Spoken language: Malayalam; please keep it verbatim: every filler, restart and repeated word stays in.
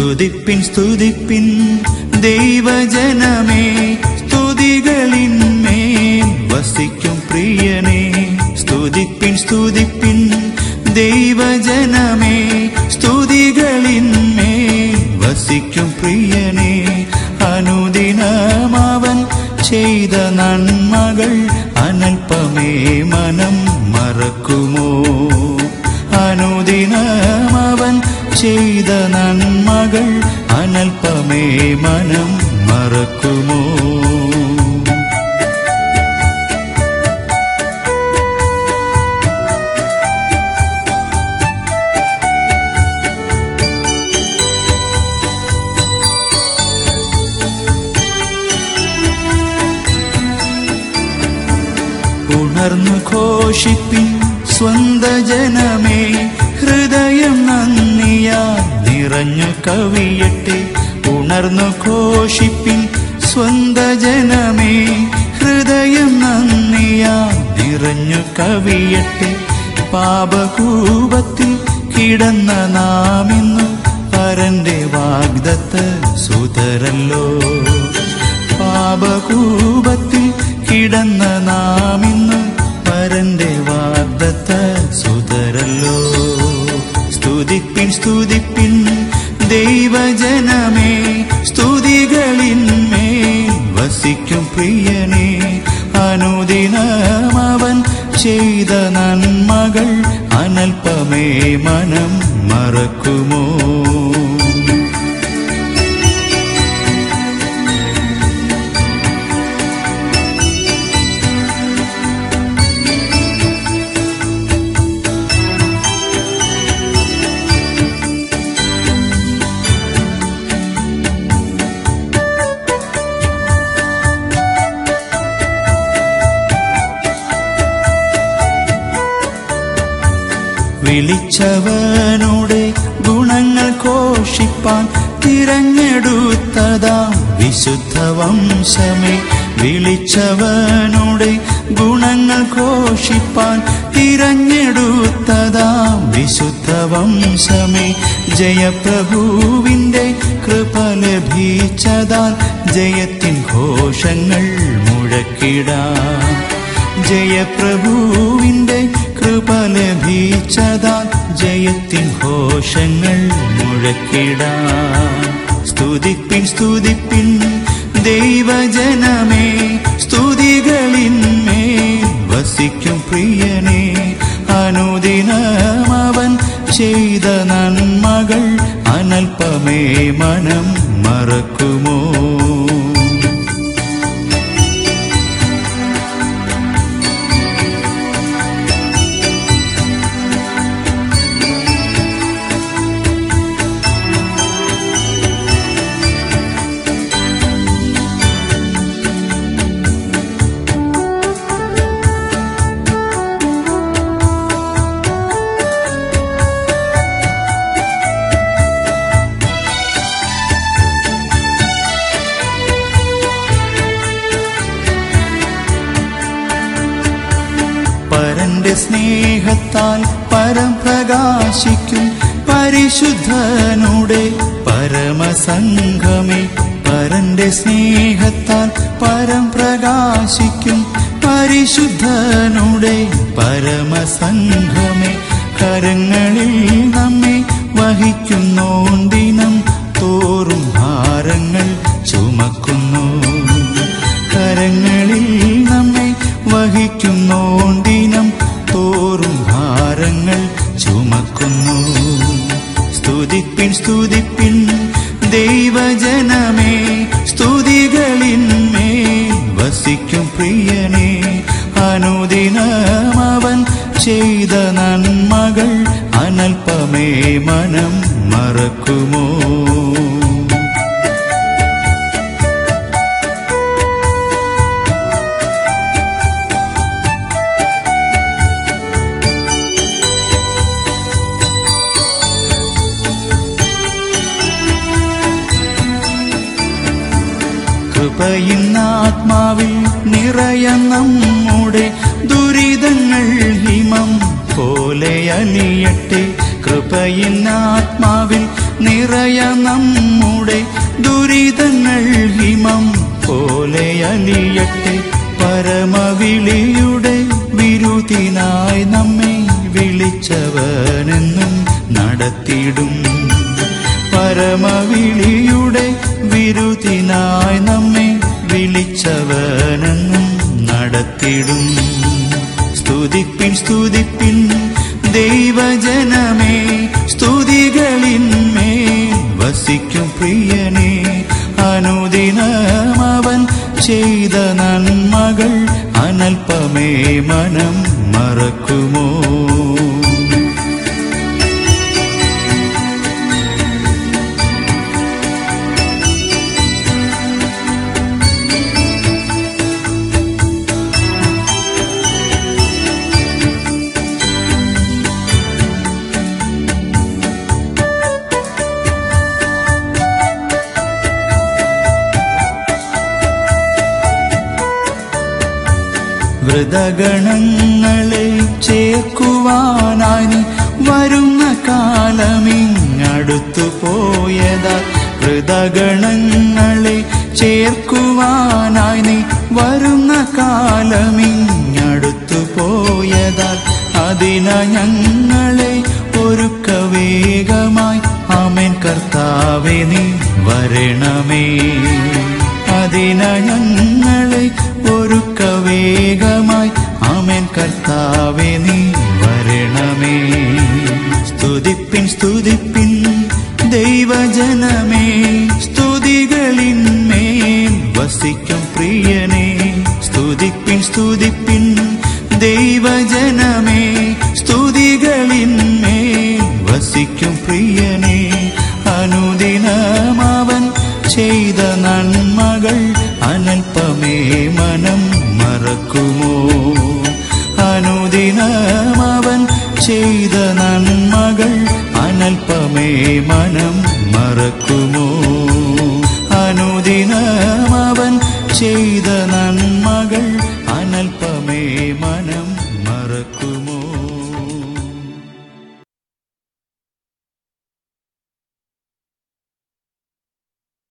സ്തുതിപ്പിൻ സ്തുതിപ്പിൻ ദൈവജനമേ, സ്തുതികളിന്മേൽ വസിക്കും പ്രിയനേ. സ്തുതിപ്പിൻ സ്തുതിപ്പിൻ ദൈവജനമേ, സ്തുതികളിന്മേൽ വസിക്കും പ്രിയനേ. അനുദിനമവൻ ചെയ്ത നന്മകൾ അനൽപമേ മനം മറക്കുമോ? അനുദിനമവൻ ചെയ്ത നന്മകൾ അനൽപമേ മനം മറക്കുമോ? ഉണർന്നു ഘോഷിപ്പിൻ സ്വന്ത ജനമേ, ഹൃദയം നന്ദിയാൽ നിറഞ്ഞു കവിയട്ടെ. ഉണർന്നു ഘോഷിപ്പിൻ സ്വന്ത ജനമേ, ഹൃദയം നന്ദിയാൽ നിറഞ്ഞു കവിയട്ടെ. പാപകൂപത്തിൽ കിടന്ന നാമിന്നു പരന്റെ വാഗ്ദത്ത സുതരല്ലോ. പാപകൂപത്തിൽ കിടന്ന നാമിന്നു പരന്റെ വാഗ്ദത്ത സുതരല്ലോ. സ്തുതിപ്പിൻ സ്തുതിപ്പിൻ ദൈവജനമേ, സ്തുതികളിന്മേൽ വസിക്കും പ്രിയനേ. അനുദിനമവൻ ചെയ്ത നന്മകൾ അനൽപമേ മനം മറക്കുമോ? വിളിച്ചവനുടെ ഗുണങ്ങൾ ഘോഷിപ്പാൻ തിരഞ്ഞെടുത്തതാം വിശുദ്ധ വംശമേ. വിളിച്ചവനുടെ ഗുണങ്ങൾ ഘോഷിപ്പാൻ തിരഞ്ഞെടുത്തതാം വിശുദ്ധ വംശമേ. ജയപ്രഭുവിന്റെ കൃപ ലഭിച്ചതാൽ ജയത്തിൻ ഘോഷങ്ങൾ മുഴക്കിടാം. ജയപ്രഭുവിന്റെ കൃപ ലഭിച്ചതാൽ ജയത്തിൻ ഘോഷങ്ങൾ മുഴക്കിടാം. സ്തുതിപ്പിൻ സ്തുതിപ്പിൻ ദൈവജനമേ, സ്തുതികളിന്മേൽ വസിക്കും പ്രിയനേ. അനുദിനമവൻ ചെയ്ത നന്മകൾ അനൽപമേ മനം മറക്കുമോ? പരന്റെ സ്നേഹത്താൽ പരം പ്രകാശിക്കും പരിശുദ്ധനുടെ പരമസംഘമേ. പരന്റെ സ്നേഹത്താൽ പരം പ്രകാശിക്കും പരിശുദ്ധനുടെ പരമസംഘമേ. കരങ്ങളിൽ നമ്മെ വഹിക്കുന്നോണ്ടിനം തോറും ഭാരങ്ങൾ ചുമക്കുന്നു. കരങ്ങളിൽ നമ്മെ വഹിക്കുന്നോണ്ടിനം തോറും ഭാരങ്ങൾ ചുമക്കുന്നു. സ്തുതിപ്പിൻ സ്തുതിപ്പിൻ ദൈവജനമേ, സ്തുതികളിന്മേൽ വസിക്കും പ്രിയനേ. അനുദിനമവൻ ചെയ്ത നന്മകൾ അനൽപമേ മനം മറക്കുമോ? കൃപയിന്നാത്മാവിൽ നിറയ നമ്മുടെ ദുരിതങ്ങൾ ഹിമം പോലെ അലിയട്ടെ. കൃപയിന്നാത്മാവിൽ നിറയ നമ്മുടെ ദുരിതങ്ങൾ ഹിമം പോലെ അലിയട്ടെ. പരമവിളിയുടെ വിരുദിനായി നമ്മെ വിളിച്ചവനെന്നും നടത്തിടും. പരമവിളിയുടെ വിരുദിനായി നമ്മെ വിളിച്ചവനെന്നും നടത്തിടും. സ്തുതിപ്പിൻ സ്തുതിപ്പിൻ ദൈവജനമേ, സ്തുതികളിന്മേൽ വസിക്കും പ്രിയനേ. അനുദിനമവൻ ചെയ്ത നന്മകൾ അനൽപമേ മനം മറക്കുമോ? വൃതഗണങ്ങളെ ചേർക്കുവാനായി വരുന്ന കാലമിങ്ങടുത്തു പോയതാ. വൃതഗണങ്ങളെ ചേർക്കുവാനായി നീ വരുന്ന കാലമിങ്ങടുത്തു പോയതാൽ അതിന ഞങ്ങളെ ഒരുക്ക വേഗമായി. ആമേൻ കർത്താവേ നീ വരണമേ. അതിന ഞങ്ങളെ ഒരുക്ക വേഗമായി. ആമേൻ കർത്താവേ നീ വരണമേ. സ്തുതിപ്പിൻ സ്തുതിപ്പിൻ ദൈവജനമേ, സ്തുതികളിന്മേൽ വസിക്കും പ്രിയനേ. സ്തുതിപ്പിൻ സ്തുതിപ്പിൻ ദൈവജനമേ, സ്തുതികളിന്മേൽ വസിക്കും പ്രിയനേ. അനുദിനമവൻ ചെയ്ത നന്മകൾ അനൽപമേ മനം മറക്കുമോ? അനുദിനമവൻ ചെയ്ത നന്മകൾ അനൽപമേ മനം മറക്കുമോ? അനുദിനമവൻ ചെയ്ത